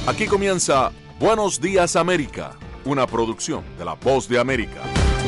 Aquí comienza Buenos Días América, una producción de La Voz de América.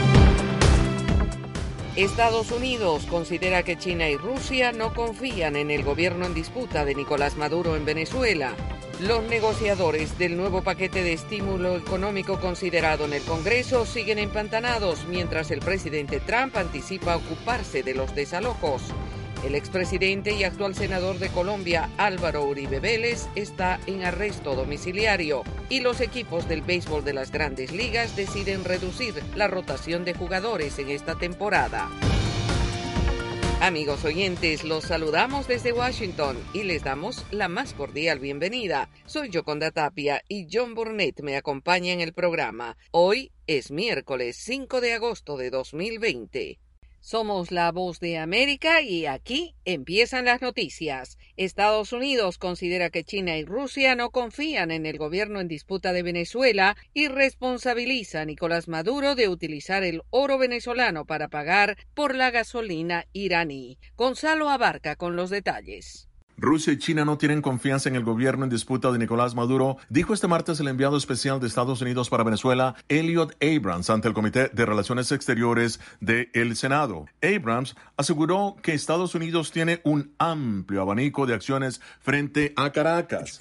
Estados Unidos considera que China y Rusia no confían en el gobierno en disputa de Nicolás Maduro en Venezuela. Los negociadores del nuevo paquete de estímulo económico considerado en el Congreso siguen empantanados, mientras el presidente Trump anticipa ocuparse de los desalojos. El expresidente y actual senador de Colombia, Álvaro Uribe Vélez, está en arresto domiciliario y los equipos del béisbol de las Grandes Ligas deciden reducir la rotación de jugadores en esta temporada. Amigos oyentes, los saludamos desde Washington y les damos la más cordial bienvenida. Soy Yoconda Tapia y John Burnett me acompaña en el programa. Hoy es miércoles 5 de agosto de 2020. Somos La Voz de América y aquí empiezan las noticias. Estados Unidos considera que China y Rusia no confían en el gobierno en disputa de Venezuela y responsabiliza a Nicolás Maduro de utilizar el oro venezolano para pagar por la gasolina iraní. Gonzalo Abarca con los detalles. Rusia y China no tienen confianza en el gobierno en disputa de Nicolás Maduro, dijo este martes el enviado especial de Estados Unidos para Venezuela, Elliot Abrams, ante el Comité de Relaciones Exteriores del Senado. Abrams aseguró que Estados Unidos tiene un amplio abanico de acciones frente a Caracas.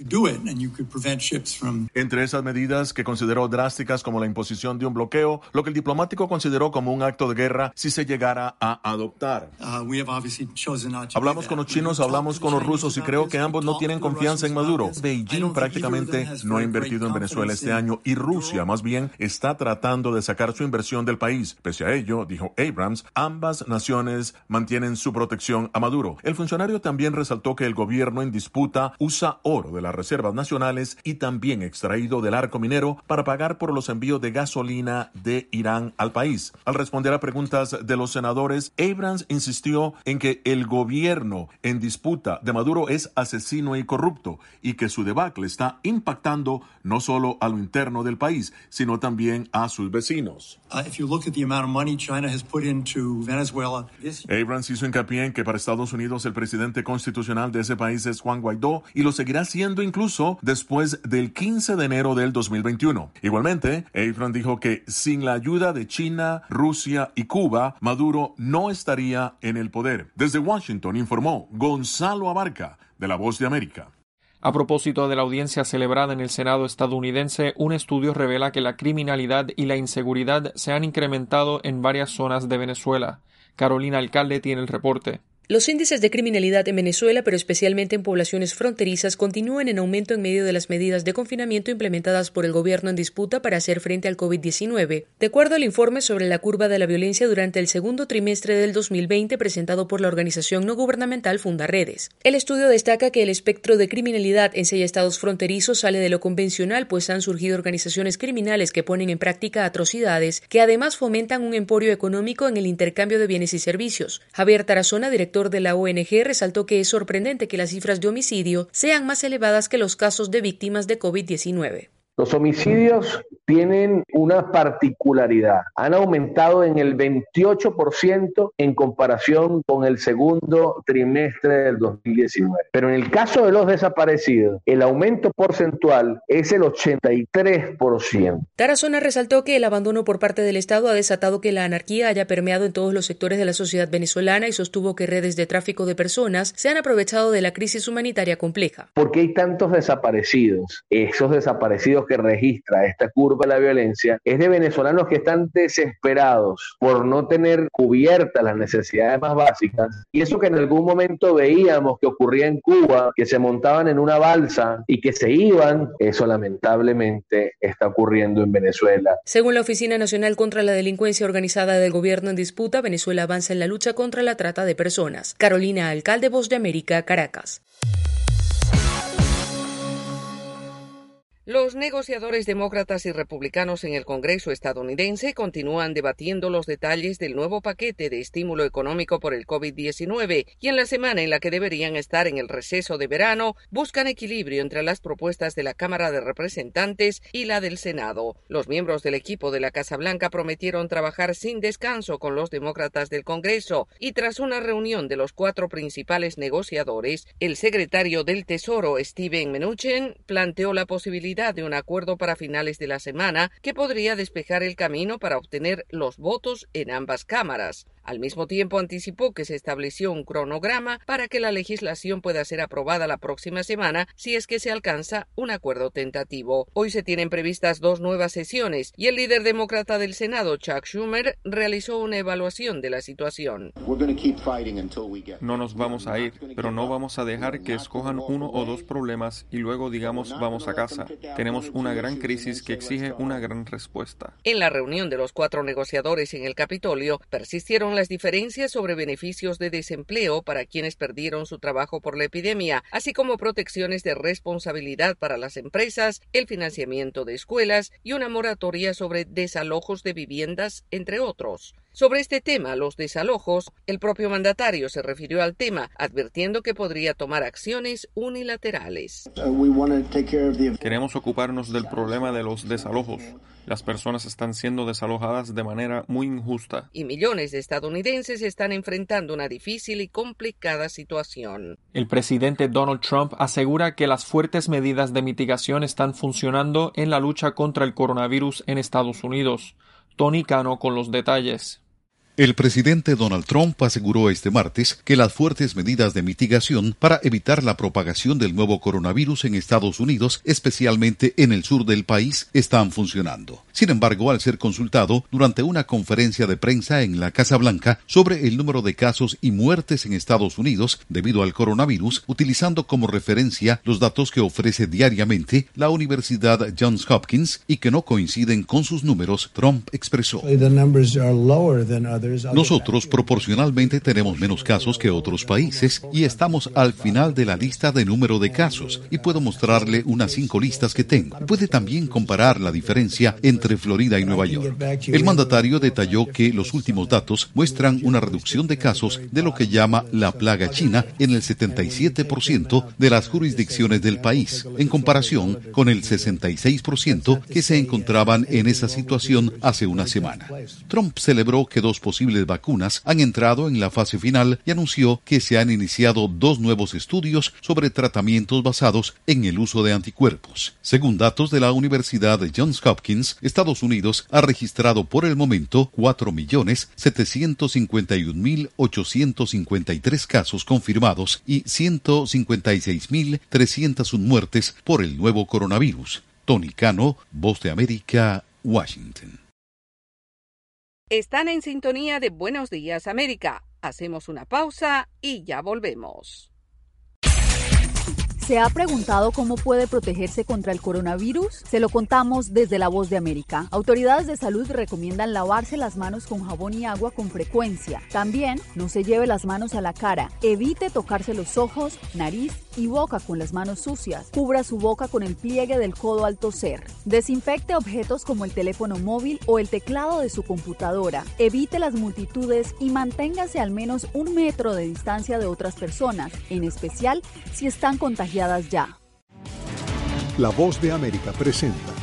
Entre esas medidas que consideró drásticas como la imposición de un bloqueo, lo que el diplomático consideró como un acto de guerra si se llegara a adoptar. Hablamos con los chinos, hablamos con los rusos, y creo que ambos no tienen confianza en Maduro. Beijing prácticamente no ha invertido en Venezuela este año y Rusia más bien está tratando de sacar su inversión del país. Pese a ello, dijo Abrams, ambas naciones mantienen su protección a Maduro. El funcionario también resaltó que el gobierno en disputa usa oro de las reservas nacionales y también extraído del arco minero para pagar por los envíos de gasolina de Irán al país. Al responder a preguntas de los senadores, Abrams insistió en que el gobierno en disputa de Maduro es asesino y corrupto y que su debacle está impactando no solo a lo interno del país, sino también a sus vecinos. Abrams hizo hincapié en que para Estados Unidos el presidente constitucional de ese país es Juan Guaidó y lo seguirá siendo incluso después del 15 de enero del 2021. Igualmente, Abrams dijo que sin la ayuda de China, Rusia y Cuba, Maduro no estaría en el poder. Desde Washington informó Gonzalo Abarca, de La Voz de América. A propósito de la audiencia celebrada en el Senado estadounidense, un estudio revela que la criminalidad y la inseguridad se han incrementado en varias zonas de Venezuela. Carolina Alcalde tiene el reporte. Los índices de criminalidad en Venezuela, pero especialmente en poblaciones fronterizas, continúan en aumento en medio de las medidas de confinamiento implementadas por el gobierno en disputa para hacer frente al COVID-19. De acuerdo al informe sobre la curva de la violencia durante el segundo trimestre del 2020 presentado por la organización no gubernamental Fundaredes, el estudio destaca que el espectro de criminalidad en 6 estados fronterizos sale de lo convencional, pues han surgido organizaciones criminales que ponen en práctica atrocidades que además fomentan un emporio económico en el intercambio de bienes y servicios. Javier Tarazona, director de la ONG, resaltó que es sorprendente que las cifras de homicidio sean más elevadas que los casos de víctimas de COVID-19. Los homicidios tienen una particularidad. Han aumentado en el 28% en comparación con el segundo trimestre del 2019. Pero en el caso de los desaparecidos, el aumento porcentual es el 83%. Tarazona resaltó que el abandono por parte del Estado ha desatado que la anarquía haya permeado en todos los sectores de la sociedad venezolana y sostuvo que redes de tráfico de personas se han aprovechado de la crisis humanitaria compleja. ¿Por qué hay tantos desaparecidos? Esos desaparecidos que registra esta curva de la violencia es de venezolanos que están desesperados por no tener cubiertas las necesidades más básicas, y eso que en algún momento veíamos que ocurría en Cuba, que se montaban en una balsa y que se iban, eso lamentablemente está ocurriendo en Venezuela. Según la Oficina Nacional contra la Delincuencia Organizada del Gobierno en Disputa, Venezuela avanza en la lucha contra la trata de personas. Carolina Alcalde, Voz de América, Caracas. Los negociadores demócratas y republicanos en el Congreso estadounidense continúan debatiendo los detalles del nuevo paquete de estímulo económico por el COVID-19 y en la semana en la que deberían estar en el receso de verano, buscan equilibrio entre las propuestas de la Cámara de Representantes y la del Senado. Los miembros del equipo de la Casa Blanca prometieron trabajar sin descanso con los demócratas del Congreso y tras una reunión de los 4 principales negociadores, el secretario del Tesoro, Steven Mnuchin, planteó la posibilidad de un acuerdo para finales de la semana que podría despejar el camino para obtener los votos en ambas cámaras. Al mismo tiempo, anticipó que se estableció un cronograma para que la legislación pueda ser aprobada la próxima semana si es que se alcanza un acuerdo tentativo. Hoy se tienen previstas 2 nuevas sesiones y el líder demócrata del Senado, Chuck Schumer, realizó una evaluación de la situación. No nos vamos a ir, pero no vamos a dejar que escojan 1 o 2 problemas y luego digamos vamos a casa. Tenemos una gran crisis que exige una gran respuesta. En la reunión de los 4 negociadores en el Capitolio, persistieron las diferencias sobre beneficios de desempleo para quienes perdieron su trabajo por la epidemia, así como protecciones de responsabilidad para las empresas, el financiamiento de escuelas y una moratoria sobre desalojos de viviendas, entre otros. Sobre este tema, los desalojos, el propio mandatario se refirió al tema, advirtiendo que podría tomar acciones unilaterales. Queremos ocuparnos del problema de los desalojos. Las personas están siendo desalojadas de manera muy injusta. Y millones de estadounidenses están enfrentando una difícil y complicada situación. El presidente Donald Trump asegura que las fuertes medidas de mitigación están funcionando en la lucha contra el coronavirus en Estados Unidos. Tony Cano con los detalles. El presidente Donald Trump aseguró este martes que las fuertes medidas de mitigación para evitar la propagación del nuevo coronavirus en Estados Unidos, especialmente en el sur del país, están funcionando. Sin embargo, al ser consultado durante una conferencia de prensa en la Casa Blanca sobre el número de casos y muertes en Estados Unidos debido al coronavirus, utilizando como referencia los datos que ofrece diariamente la Universidad Johns Hopkins y que no coinciden con sus números, Trump expresó: nosotros proporcionalmente tenemos menos casos que otros países y estamos al final de la lista de número de casos y puedo mostrarle unas 5 listas que tengo. Puede también comparar la diferencia entre Florida y Nueva York. El mandatario detalló que los últimos datos muestran una reducción de casos de lo que llama la plaga china en el 77% de las jurisdicciones del país, en comparación con el 66% que se encontraban en esa situación hace una semana. Trump celebró que 2 posibles vacunas han entrado en la fase final y anunció que se han iniciado 2 nuevos estudios sobre tratamientos basados en el uso de anticuerpos. Según datos de la Universidad de Johns Hopkins, Estados Unidos ha registrado por el momento 4.751.853 casos confirmados y 156.301 muertes por el nuevo coronavirus. Tony Cano, Voz de América, Washington. Están en sintonía de Buenos Días América. Hacemos una pausa y ya volvemos. ¿Se ha preguntado cómo puede protegerse contra el coronavirus? Se lo contamos desde La Voz de América. Autoridades de salud recomiendan lavarse las manos con jabón y agua con frecuencia. También no se lleve las manos a la cara. Evite tocarse los ojos, nariz y boca con las manos sucias. Cubra su boca con el pliegue del codo al toser. Desinfecte objetos como el teléfono móvil o el teclado de su computadora. Evite las multitudes y manténgase al menos 1 metro de distancia de otras personas, en especial si están contagiadas ya. La Voz de América presenta.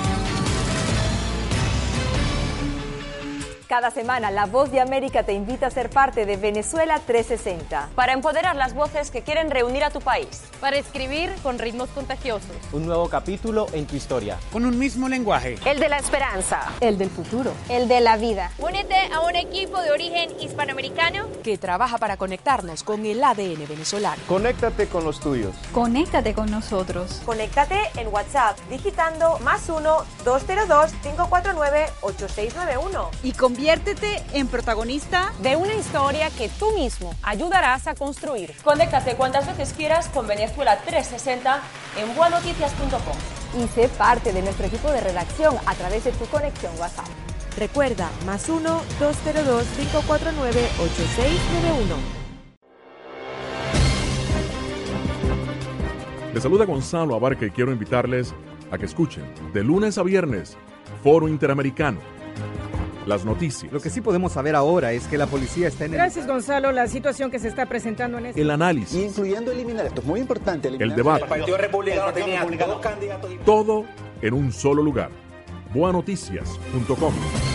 Cada semana, La Voz de América te invita a ser parte de Venezuela 360. Para empoderar las voces que quieren reunir a tu país. Para escribir con ritmos contagiosos. Un nuevo capítulo en tu historia. Con un mismo lenguaje. El de la esperanza. El del futuro. El de la vida. Únete a un equipo de origen hispanoamericano que trabaja para conectarnos con el ADN venezolano. Conéctate con los tuyos. Conéctate con nosotros. Conéctate en WhatsApp digitando +1 202 549 8691. Y conviértete en protagonista de una historia que tú mismo ayudarás a construir. Conéctate cuantas veces quieras con Venezuela 360 en buenoticias.com. Y sé parte de nuestro equipo de redacción a través de tu conexión WhatsApp. Recuerda, +1 202 549 8691. Les saluda Gonzalo Abarca y quiero invitarles a que escuchen de lunes a viernes Foro Interamericano. Las noticias. Lo que sí podemos saber ahora es que la policía está en el... Gracias, Gonzalo. La situación que se está presentando en este... El análisis. Incluyendo eliminar, esto es muy importante. El debate. El Partido Republicano tenía dos candidatos. Todo en un solo lugar. boanoticias.com.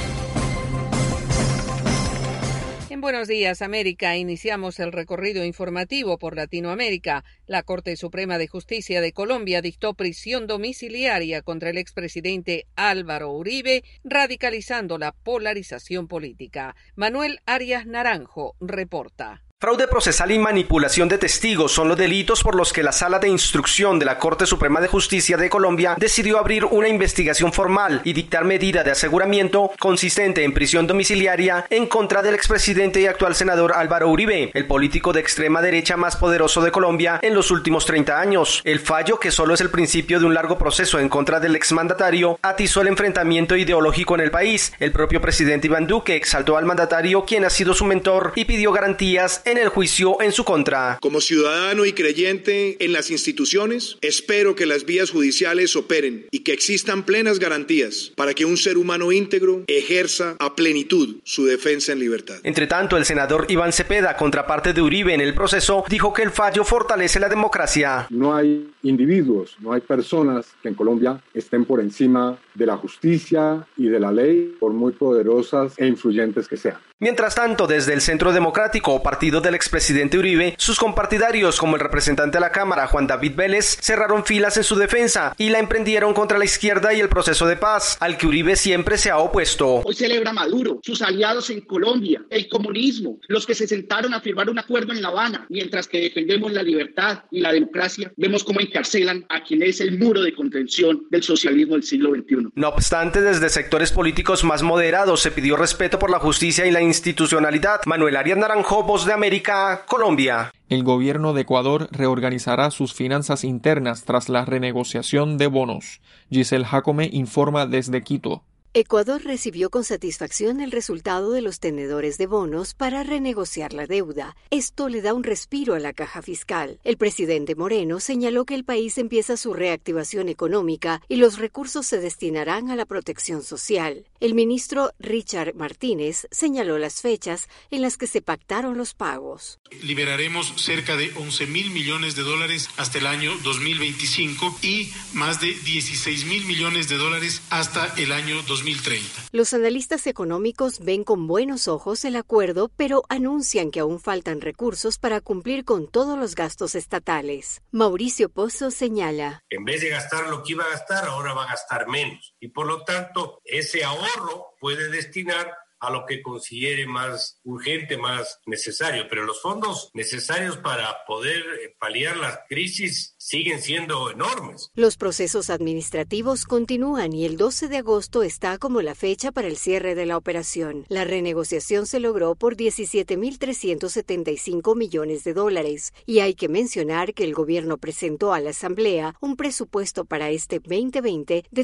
En Buenos Días, América, iniciamos el recorrido informativo por Latinoamérica. La Corte Suprema de Justicia de Colombia dictó prisión domiciliaria contra el expresidente Álvaro Uribe, radicalizando la polarización política. Manuel Arias Naranjo reporta. Fraude procesal y manipulación de testigos son los delitos por los que la Sala de Instrucción de la Corte Suprema de Justicia de Colombia decidió abrir una investigación formal y dictar medida de aseguramiento consistente en prisión domiciliaria en contra del expresidente y actual senador Álvaro Uribe, el político de extrema derecha más poderoso de Colombia en los últimos 30 años. El fallo, que solo es el principio de un largo proceso en contra del exmandatario, atizó el enfrentamiento ideológico en el país. El propio presidente Iván Duque exaltó al mandatario, quien ha sido su mentor, y pidió garantías en el juicio en su contra. Como ciudadano y creyente en las instituciones, espero que las vías judiciales operen y que existan plenas garantías para que un ser humano íntegro ejerza a plenitud su defensa en libertad. Entre tanto, el senador Iván Cepeda, contraparte de Uribe en el proceso, dijo que el fallo fortalece la democracia. No hay individuos, no hay personas que en Colombia estén por encima de la justicia y de la ley, por muy poderosas e influyentes que sean. Mientras tanto, desde el Centro Democrático, partido del expresidente Uribe, sus compartidarios, como el representante de la Cámara, Juan David Vélez, cerraron filas en su defensa y la emprendieron contra la izquierda y el proceso de paz, al que Uribe siempre se ha opuesto. Hoy celebra Maduro, sus aliados en Colombia, el comunismo, los que se sentaron a firmar un acuerdo en La Habana, mientras que defendemos la libertad y la democracia, vemos cómo encarcelan a quien es el muro de contención del socialismo del siglo XXI. No obstante, desde sectores políticos más moderados se pidió respeto por la justicia y la institucionalidad. Manuel Arias Naranjo, Voz de América, Colombia. El gobierno de Ecuador reorganizará sus finanzas internas tras la renegociación de bonos. Giselle Jacome informa desde Quito. Ecuador recibió con satisfacción el resultado de los tenedores de bonos para renegociar la deuda. Esto le da un respiro a la caja fiscal. El presidente Moreno señaló que el país empieza su reactivación económica y los recursos se destinarán a la protección social. El ministro Richard Martínez señaló las fechas en las que se pactaron los pagos. Liberaremos cerca de 11.000 millones de dólares hasta el año 2025 y más de 16.000 millones de dólares hasta el año 2030. Los analistas económicos ven con buenos ojos el acuerdo, pero anuncian que aún faltan recursos para cumplir con todos los gastos estatales. Mauricio Pozo señala: en vez de gastar lo que iba a gastar, ahora va a gastar menos. Y por lo tanto, ese ahorro puede destinar a lo que considere más urgente, más necesario. Pero los fondos necesarios para poder paliar las crisis siguen siendo enormes. Los procesos administrativos continúan y el 12 de agosto está como la fecha para el cierre de la operación. La renegociación se logró por 17.375 millones de dólares y hay que mencionar que el gobierno presentó a la Asamblea un presupuesto para este 2020 de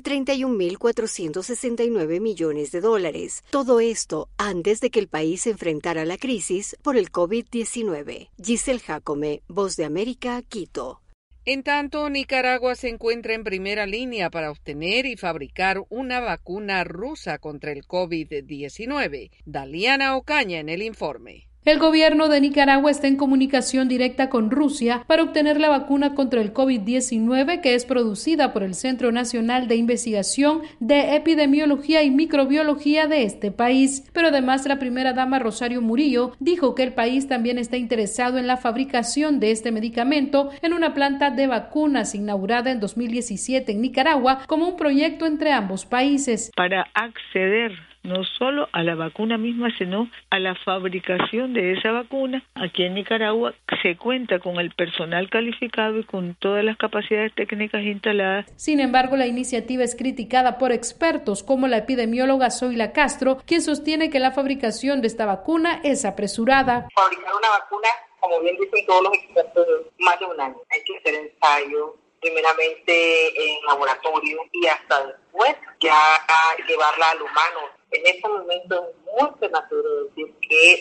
31.469 millones de dólares. Todo esto antes de que el país enfrentara la crisis por el COVID-19. Giselle Jacome, Voz de América, Quito. En tanto, Nicaragua se encuentra en primera línea para obtener y fabricar una vacuna rusa contra el COVID-19. Daliana Ocaña en el informe. El gobierno de Nicaragua está en comunicación directa con Rusia para obtener la vacuna contra el COVID-19 que es producida por el Centro Nacional de Investigación de Epidemiología y Microbiología de este país. Pero además, la primera dama Rosario Murillo dijo que el país también está interesado en la fabricación de este medicamento en una planta de vacunas inaugurada en 2017 en Nicaragua como un proyecto entre ambos países. Para acceder no solo a la vacuna misma, sino a la fabricación de esa vacuna. Aquí en Nicaragua se cuenta con el personal calificado y con todas las capacidades técnicas instaladas. Sin embargo, la iniciativa es criticada por expertos como la epidemióloga Zoila Castro, quien sostiene que la fabricación de esta vacuna es apresurada. Fabricar una vacuna, como bien dicen todos los expertos, más de un año. Hay que hacer ensayos, primeramente en laboratorio y hasta después ya llevarla al humano. En este momento es muy prematuro decir que se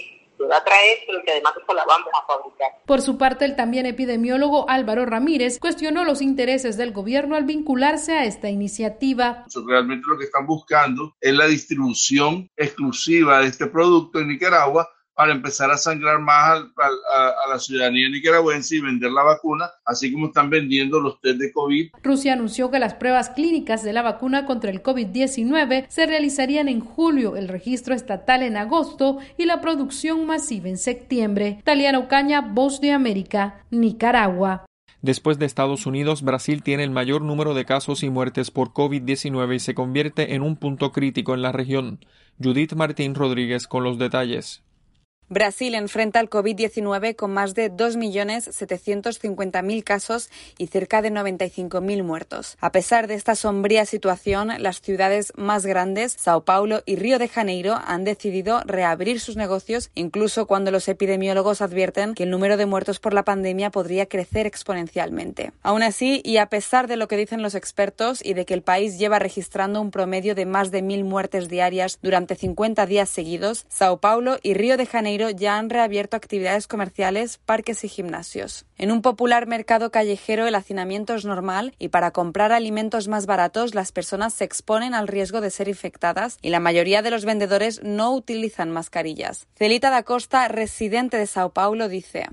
va a traer, pero que además eso la vamos a fabricar. Por su parte, el también epidemiólogo Álvaro Ramírez cuestionó los intereses del gobierno al vincularse a esta iniciativa. Realmente lo que están buscando es la distribución exclusiva de este producto en Nicaragua para empezar a sangrar más a la ciudadanía nicaragüense y vender la vacuna, así como están vendiendo los test de COVID. Rusia anunció que las pruebas clínicas de la vacuna contra el COVID-19 se realizarían en julio, el registro estatal en agosto y la producción masiva en septiembre. Taliana Ocaña, Voz de América, Nicaragua. Después de Estados Unidos, Brasil tiene el mayor número de casos y muertes por COVID-19 y se convierte en un punto crítico en la región. Judith Martín Rodríguez con los detalles. Brasil enfrenta el COVID-19 con más de 2.750.000 casos y cerca de 95.000 muertos. A pesar de esta sombría situación, las ciudades más grandes, Sao Paulo y Río de Janeiro, han decidido reabrir sus negocios, incluso cuando los epidemiólogos advierten que el número de muertos por la pandemia podría crecer exponencialmente. Aún así, y a pesar de lo que dicen los expertos y de que el país lleva registrando un promedio de más de 1.000 muertes diarias durante 50 días seguidos, Sao Paulo y Río de Janeiro ya han reabierto actividades comerciales, parques y gimnasios. En un popular mercado callejero el hacinamiento es normal y para comprar alimentos más baratos las personas se exponen al riesgo de ser infectadas y la mayoría de los vendedores no utilizan mascarillas. Celita da Costa, residente de Sao Paulo, dice: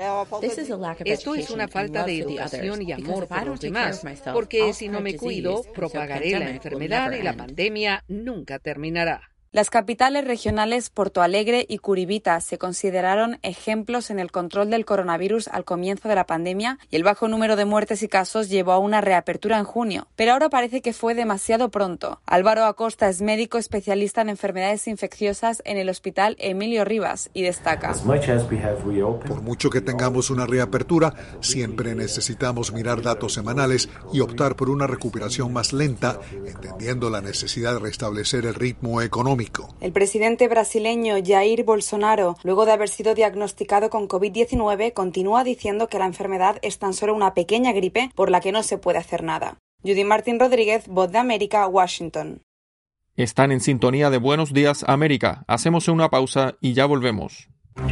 Esto es una falta de educación y amor por los demás, porque si no me cuido, propagaré la enfermedad y la pandemia nunca terminará. Las capitales regionales Porto Alegre y Curitiba se consideraron ejemplos en el control del coronavirus al comienzo de la pandemia y el bajo número de muertes y casos llevó a una reapertura en junio. Pero ahora parece que fue demasiado pronto. Álvaro Acosta es médico especialista en enfermedades infecciosas en el Hospital Emilio Rivas y destaca: por mucho que tengamos una reapertura, siempre necesitamos mirar datos semanales y optar por una recuperación más lenta, entendiendo la necesidad de restablecer el ritmo económico. El presidente brasileño Jair Bolsonaro, luego de haber sido diagnosticado con COVID-19, continúa diciendo que la enfermedad es tan solo una pequeña gripe por la que no se puede hacer nada. Judy Martín Rodríguez, Voz de América, Washington. Están en sintonía de Buenos Días, América. Hacemos una pausa y ya volvemos.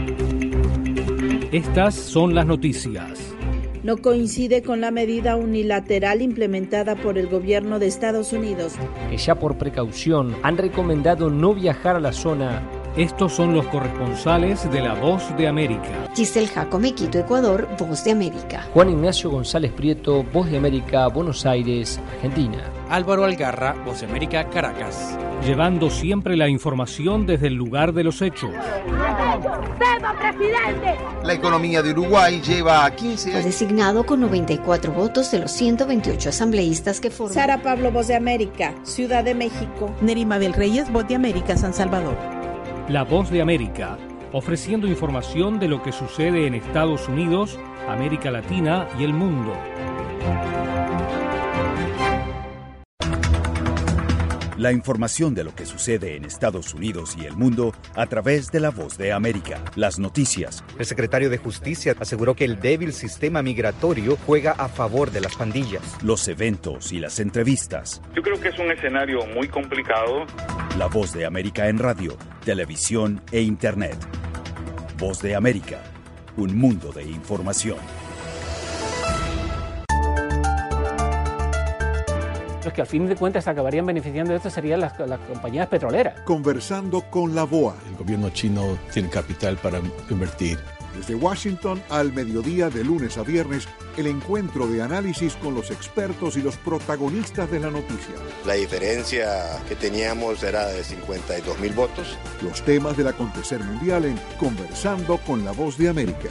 Estas son las noticias. No coincide con la medida unilateral implementada por el gobierno de Estados Unidos, que ya por precaución han recomendado no viajar a la zona. Estos son los corresponsales de La Voz de América. Giselle Jacome, Quito, Ecuador, Voz de América. Juan Ignacio González Prieto, Voz de América, Buenos Aires, Argentina. Álvaro Algarra, Voz de América, Caracas. Llevando siempre la información desde el lugar de los hechos. La economía de Uruguay lleva a 15 años. Fue designado con 94 votos de los 128 asambleístas que forman. Sara Pablo, Voz de América, Ciudad de México. Nerima del Reyes, Voz de América, San Salvador. La Voz de América, ofreciendo información de lo que sucede en Estados Unidos, América Latina y el mundo. La información de lo que sucede en Estados Unidos y el mundo a través de La Voz de América. Las noticias. El secretario de Justicia aseguró que el débil sistema migratorio juega a favor de las pandillas. Los eventos y las entrevistas. Yo creo que es un escenario muy complicado. La Voz de América en radio, televisión e internet. Voz de América, un mundo de información. Los que al fin de cuentas acabarían beneficiando de esto serían las compañías petroleras. Conversando con la BOA. El gobierno chino tiene capital para invertir. Desde Washington al mediodía de lunes a viernes, el encuentro de análisis con los expertos y los protagonistas de la noticia. La diferencia que teníamos era de 52.000 votos. Los temas del acontecer mundial en Conversando con la Voz de América.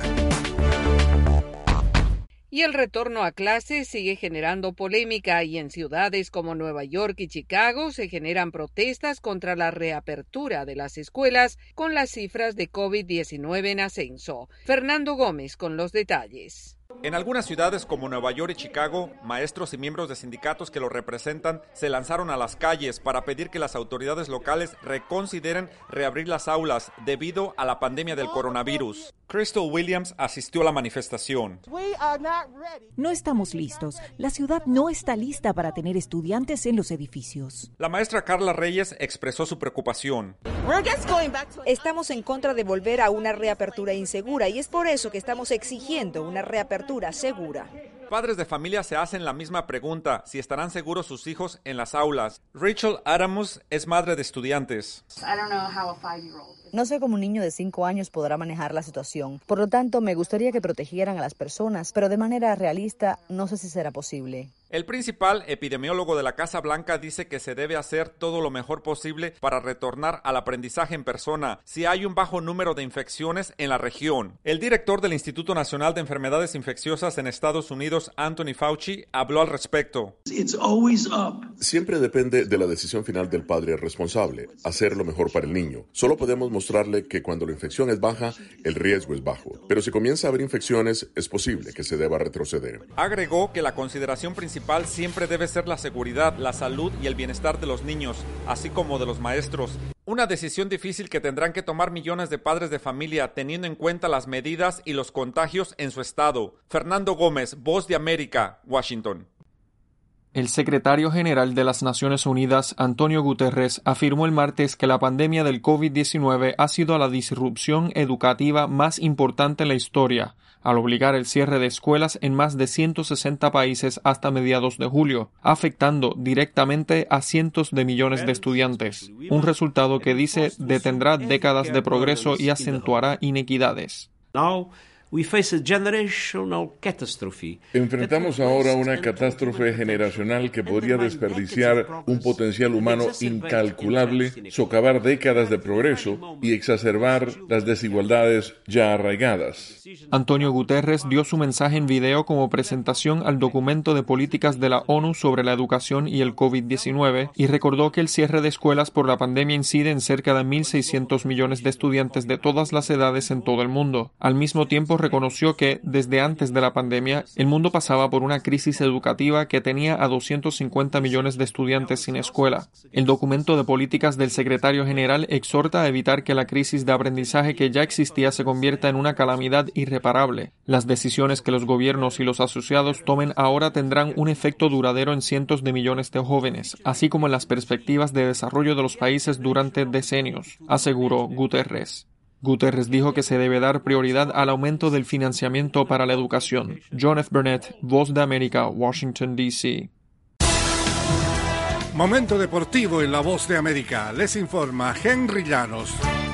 Y el retorno a clases sigue generando polémica y en ciudades como Nueva York y Chicago se generan protestas contra la reapertura de las escuelas con las cifras de COVID-19 en ascenso. Fernando Gómez con los detalles. En algunas ciudades como Nueva York y Chicago, maestros y miembros de sindicatos que los representan se lanzaron a las calles para pedir que las autoridades locales reconsideren reabrir las aulas debido a la pandemia del coronavirus. Crystal Williams asistió a la manifestación. No estamos listos. La ciudad no está lista para tener estudiantes en los edificios. La maestra Carla Reyes expresó su preocupación. Estamos en contra de volver a una reapertura insegura y es por eso que estamos exigiendo una reapertura segura. Padres de familia se hacen la misma pregunta, si estarán seguros sus hijos en las aulas. Rachel Adamus es madre de estudiantes. No sé cómo un niño de 5 años podrá manejar la situación. Por lo tanto, me gustaría que protegieran a las personas, pero de manera realista no sé si será posible. El principal epidemiólogo de la Casa Blanca dice que se debe hacer todo lo mejor posible para retornar al aprendizaje en persona si hay un bajo número de infecciones en la región. El director del Instituto Nacional de Enfermedades Infecciosas en Estados Unidos, Anthony Fauci, habló al respecto. Siempre depende de la decisión final del padre responsable, hacer lo mejor para el niño. Solo podemos mostrarle que cuando la infección es baja, el riesgo es bajo. Pero si comienza a haber infecciones, es posible que se deba retroceder. Agregó que la consideración principal siempre debe ser la seguridad, la salud y el bienestar de los niños, así como de los maestros. Una decisión difícil que tendrán que tomar millones de padres de familia teniendo en cuenta las medidas y los contagios en su estado. Fernando Gómez, Voz de América, Washington. El secretario general de las Naciones Unidas, Antonio Guterres, afirmó el martes que la pandemia del COVID-19 ha sido la disrupción educativa más importante en la historia, al obligar el cierre de escuelas en más de 160 países hasta mediados de julio, afectando directamente a cientos de millones de estudiantes, un resultado que dice detendrá décadas de progreso y acentuará inequidades. Enfrentamos ahora una catástrofe generacional que podría desperdiciar un potencial humano incalculable, socavar décadas de progreso y exacerbar las desigualdades ya arraigadas. Antonio Guterres dio su mensaje en video como presentación al documento de políticas de la ONU sobre la educación y el COVID-19 y recordó que el cierre de escuelas por la pandemia incide en cerca de 1.600 millones de estudiantes de todas las edades en todo el mundo. Al mismo tiempo, reconoció que, desde antes de la pandemia, el mundo pasaba por una crisis educativa que tenía a 250 millones de estudiantes sin escuela. El documento de políticas del secretario general exhorta a evitar que la crisis de aprendizaje que ya existía se convierta en una calamidad irreparable. Las decisiones que los gobiernos y los asociados tomen ahora tendrán un efecto duradero en cientos de millones de jóvenes, así como en las perspectivas de desarrollo de los países durante decenios, aseguró Guterres. Guterres dijo que se debe dar prioridad al aumento del financiamiento para la educación. John F. Burnett, Voz de América, Washington, D.C. Momento deportivo en la Voz de América. Les informa Henry Llanos.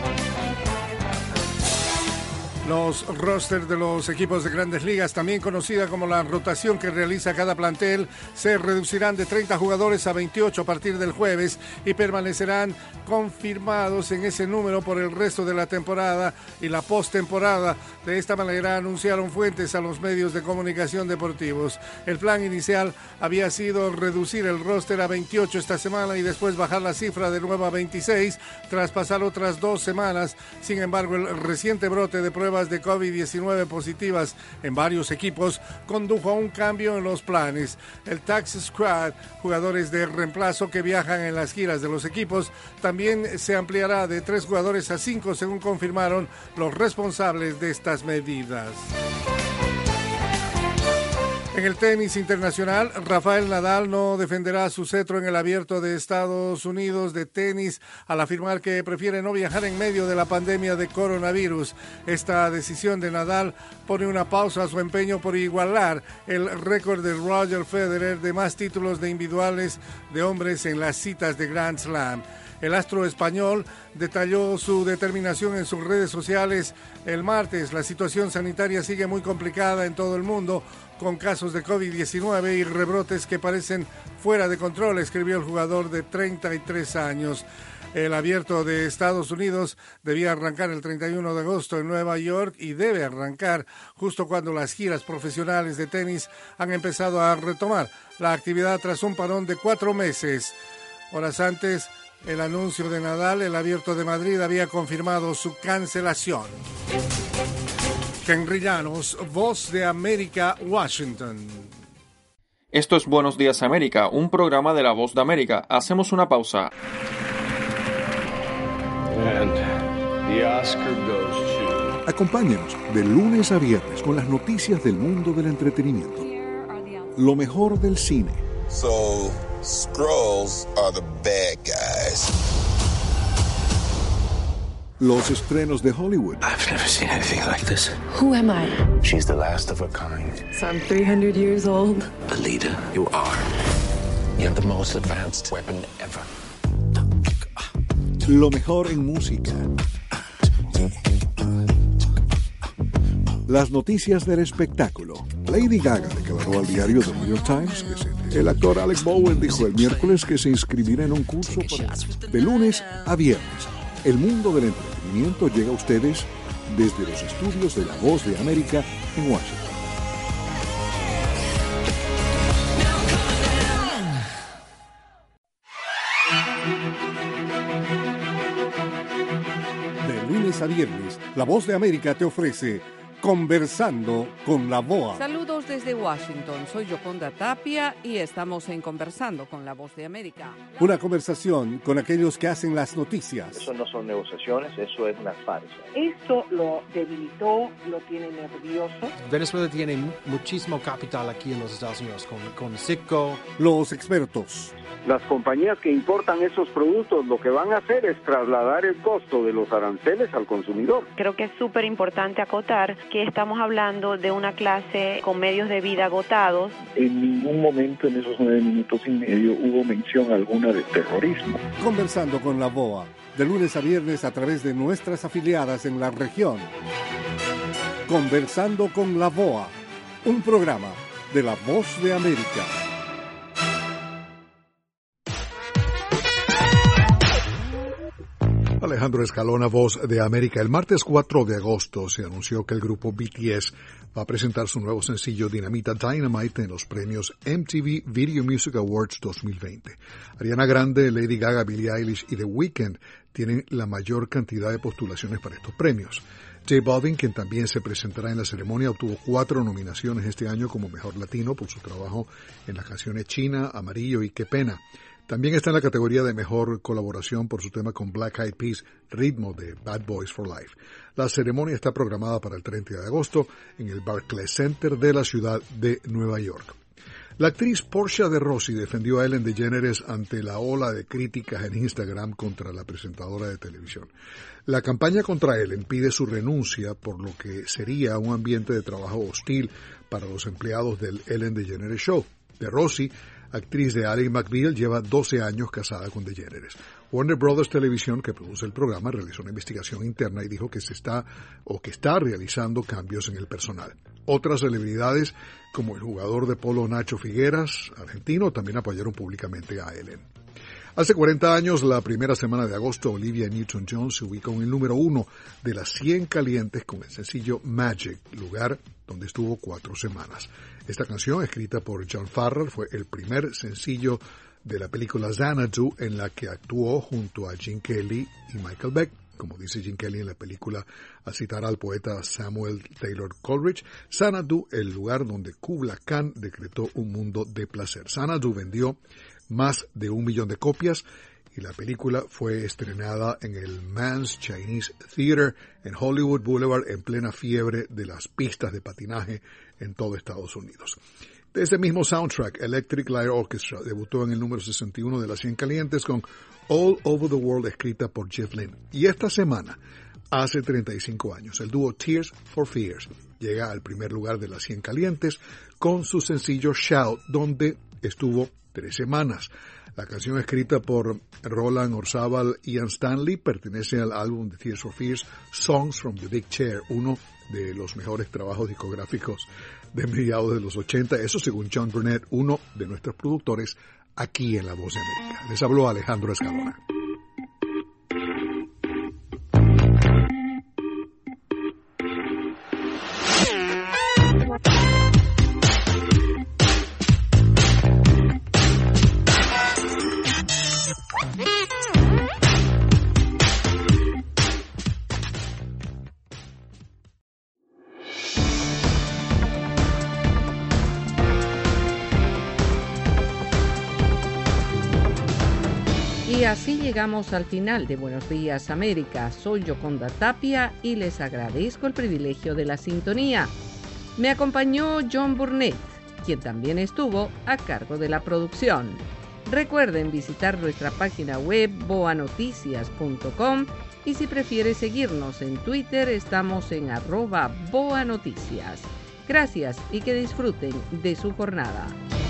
Los rosters de los equipos de Grandes Ligas, también conocida como la rotación que realiza cada plantel, se reducirán de 30 jugadores a 28 a partir del jueves y permanecerán confirmados en ese número por el resto de la temporada y la postemporada. De esta manera anunciaron fuentes a los medios de comunicación deportivos. El plan inicial había sido reducir el roster a 28 esta semana y después bajar la cifra de nuevo a 26 tras pasar otras 2 semanas. Sin embargo, el reciente brote de pruebas de COVID-19 positivas en varios equipos condujo a un cambio en los planes. El Taxi Squad, jugadores de reemplazo que viajan en las giras de los equipos, también se ampliará de 3 jugadores a 5, según confirmaron los responsables de estas medidas. En el tenis internacional, Rafael Nadal no defenderá su cetro en el Abierto de Estados Unidos de tenis al afirmar que prefiere no viajar en medio de la pandemia de coronavirus. Esta decisión de Nadal pone una pausa a su empeño por igualar el récord de Roger Federer de más títulos de individuales de hombres en las citas de Grand Slam. El astro español detalló su determinación en sus redes sociales el martes. La situación sanitaria sigue muy complicada en todo el mundo, con casos de COVID-19 y rebrotes que parecen fuera de control, escribió el jugador de 33 años. El Abierto de Estados Unidos debía arrancar el 31 de agosto en Nueva York y debe arrancar justo cuando las giras profesionales de tenis han empezado a retomar la actividad tras un parón de 4 meses. Horas antes, el anuncio de Nadal, el Abierto de Madrid había confirmado su cancelación. Henry Llanos, Voz de América, Washington. Esto es Buenos Días América, un programa de La Voz de América. Hacemos una pausa. And the Oscar goes to... Acompáñenos de lunes a viernes con las noticias del mundo del entretenimiento. Lo mejor del cine. So, Skrulls are the bad guys. Los estrenos de Hollywood. I've never seen anything like this. Who am I? She's the last of her kind. So I'm 300 years old. A leader, you are. You have the most advanced weapon ever. Lo mejor en música. Las noticias del espectáculo. Lady Gaga declaró al diario The New York Times que el actor Alec Baldwin dijo el miércoles que se inscribirá en un curso de lunes a viernes. El mundo del entretenimiento llega a ustedes desde los estudios de La Voz de América en Washington. De lunes a viernes, La Voz de América te ofrece Conversando con la VOA. Saludos desde Washington, soy Yoconda Tapia y estamos en Conversando con la Voz de América. Una conversación con aquellos que hacen las noticias. Eso no son negociaciones, eso es una farsa. Esto lo debilitó, lo tiene nervioso. Venezuela tiene muchísimo capital aquí en los Estados Unidos, con Citgo. Los expertos. Las compañías que importan esos productos lo que van a hacer es trasladar el costo de los aranceles al consumidor. Creo que es súper importante acotar que estamos hablando de una clase con medios de vida agotados. En ningún momento en esos 9 minutos y medio hubo mención alguna de terrorismo. Conversando con la VOA, de lunes a viernes a través de nuestras afiliadas en la región. Conversando con la VOA, un programa de La Voz de América. Alejandro Escalona, Voz de América. El martes 4 de agosto se anunció que el grupo BTS va a presentar su nuevo sencillo Dinamita Dynamite en los premios MTV Video Music Awards 2020. Ariana Grande, Lady Gaga, Billie Eilish y The Weeknd tienen la mayor cantidad de postulaciones para estos premios. J Balvin, quien también se presentará en la ceremonia, obtuvo 4 nominaciones este año como Mejor Latino por su trabajo en las canciones China, Amarillo y Qué Pena. También está en la categoría de Mejor Colaboración por su tema con Black Eyed Peas, Ritmo de Bad Boys for Life. La ceremonia está programada para el 30 de agosto en el Barclays Center de la ciudad de Nueva York. La actriz Portia de Rossi defendió a Ellen DeGeneres ante la ola de críticas en Instagram contra la presentadora de televisión. La campaña contra Ellen pide su renuncia por lo que sería un ambiente de trabajo hostil para los empleados del Ellen DeGeneres Show. De Rossi, actriz de Ally McBeal, lleva 12 años casada con DeGeneres. Warner Brothers Televisión, que produce el programa, realizó una investigación interna y dijo que está realizando cambios en el personal. Otras celebridades, como el jugador de polo Nacho Figueras, argentino, también apoyaron públicamente a Ellen. Hace 40 años, la primera semana de agosto, Olivia Newton-John se ubicó en el número 1 de las 100 calientes con el sencillo Magic, lugar donde estuvo 4 semanas. Esta canción, escrita por John Farrell, fue el primer sencillo de la película Xanadu, en la que actuó junto a Gene Kelly y Michael Beck. Como dice Gene Kelly en la película, al citar al poeta Samuel Taylor Coleridge, Xanadu, el lugar donde Kubla Khan decretó un mundo de placer. Xanadu vendió más de 1 millón de copias y la película fue estrenada en el Mann's Chinese Theater en Hollywood Boulevard en plena fiebre de las pistas de patinaje en todo Estados Unidos. De ese mismo soundtrack, Electric Light Orchestra debutó en el número 61 de las 100 calientes con All Over the World, escrita por Jeff Lynne. Y esta semana, hace 35 años, el dúo Tears for Fears llega al primer lugar de las 100 calientes con su sencillo Shout, donde estuvo 3 semanas. La canción, escrita por Roland Orzabal y Ian Stanley, pertenece al álbum de Tears for Fears, Songs from the Big Chair, uno de los mejores trabajos discográficos de mediados de los 80. Eso según John Burnett, uno de nuestros productores aquí en La Voz de América. Les habló Alejandro Escalona. Y así llegamos al final de Buenos Días América. Soy Yoconda Tapia y les agradezco el privilegio de la sintonía. Me acompañó John Burnett, quien también estuvo a cargo de la producción. Recuerden visitar nuestra página web boanoticias.com y si prefiere seguirnos en Twitter estamos en @boanoticias. Gracias y que disfruten de su jornada.